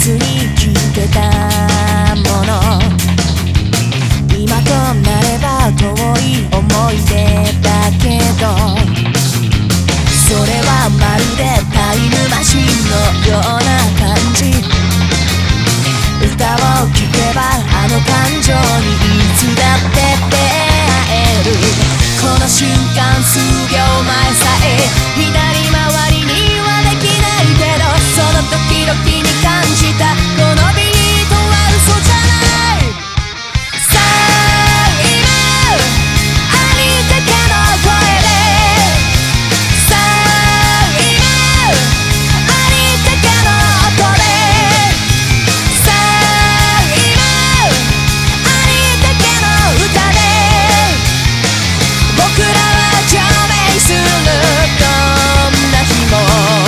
ずに聞いてたもの、今となれば遠い思い出だけど、それはまるでタイムマシンのような感じ。歌を聴けばあの感情にいつだって出会える。この瞬間数秒前さえ左回りにはできないけど、その時々に感じたこのビートは嘘じゃない。さあ今ありったけの声で、さあ今ありったけの音で、さあ今ありったけの歌で、僕らは共鳴するどんな日も。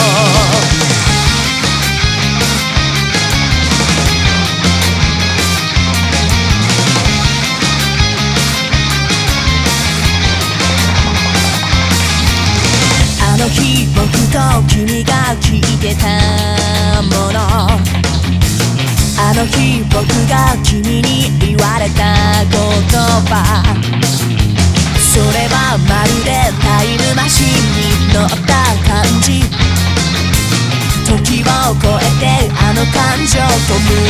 あの日僕と君が聞いてたもの、あの日僕が君に言われた言葉、それはまるでタイムマシンに乗った感じ。時を超えてあの感情と